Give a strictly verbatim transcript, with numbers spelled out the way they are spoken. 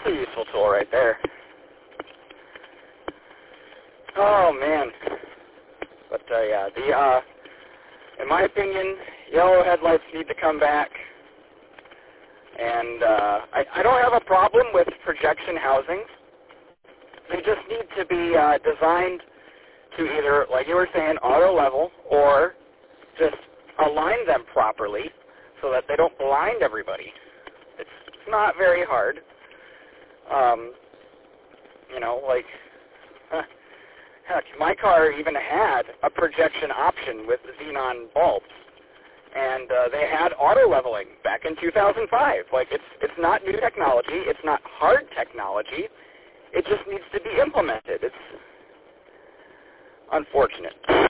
a useful tool right there. Oh, man. But, uh, yeah, the, uh, in my opinion, yellow headlights need to come back. And uh, I, I don't have a problem with projection housings. They just need to be uh, designed to either, like you were saying, auto level, or just align them properly so that they don't blind everybody. It's, it's not very hard. Um, you know, like, huh, heck, my car even had a projection option with xenon bulbs. And uh, they had auto leveling back in two thousand five. Like, it's it's not new technology. It's not hard technology. It just needs to be implemented. It's unfortunate.